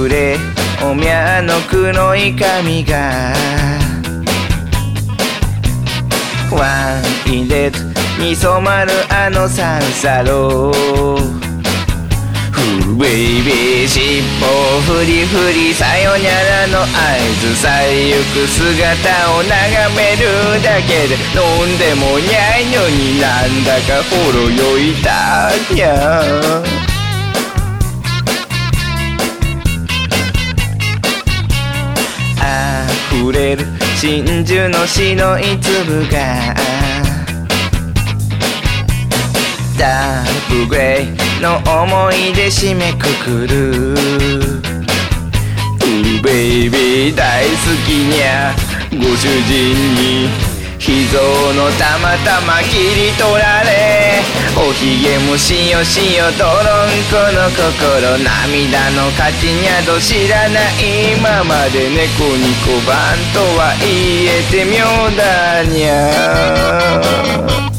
くれおみゃの黒い髪がワインレッドに染まるあの三叉路ベイビー尻尾フリフリさよにゃらの合図さえゆく姿を眺めるだけで飲んでもにゃいのになんだかほろ酔いだにゃ溢れる真珠の白い粒がダークグレイの思い出締めくくるベイビー大好きにゃご主人に秘蔵のたまたま切り取られおひげもしよしよドロンコの心涙の価値にゃど知らないままで猫に小判とは言えて妙だにゃ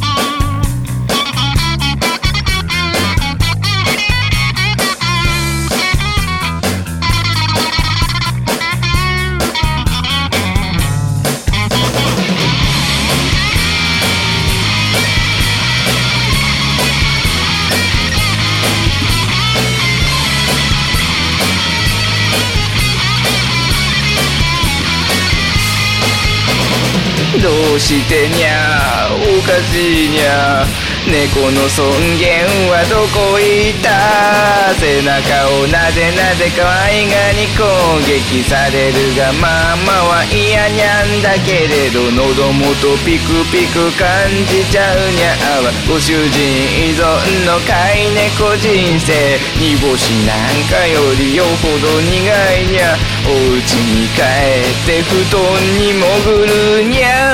どうしてにゃおかしいにゃ猫の尊厳はどこ行った背中をなでなで可愛がに攻撃されるがママは嫌にゃんだけれど喉元ピクピク感じちゃうにゃはご主人依存の飼い猫人生煮干しなんかよりよほど苦いにゃお家に帰って布団に潜るにゃ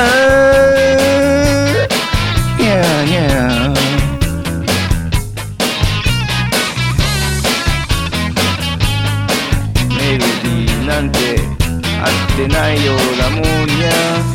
にゃにゃメロディーなんて合ってないようだもんにゃ